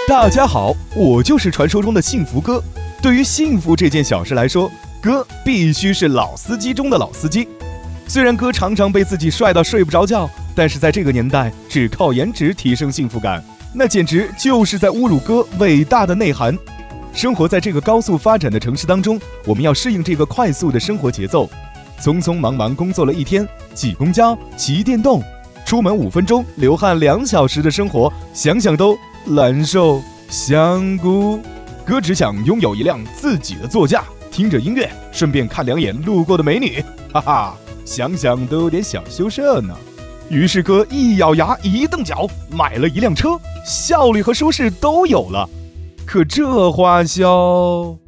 大家好，我就是传说中的幸福哥。对于幸福这件小事来说，哥必须是老司机中的老司机。虽然哥常常被自己帅到睡不着觉，但是在这个年代，只靠颜值提升幸福感，那简直就是在侮辱哥伟大的内涵。生活在这个高速发展的城市当中，我们要适应这个快速的生活节奏。匆匆忙忙工作了一天，挤公交、骑电动，出门5分钟，流汗2小时的生活，想想都难受。香菇，哥只想拥有一辆自己的座驾，听着音乐，顺便看2眼路过的美女，哈哈，想想都有点小羞涩呢。于是哥一咬牙一蹬脚，买了一辆车，效率和舒适都有了。可这花销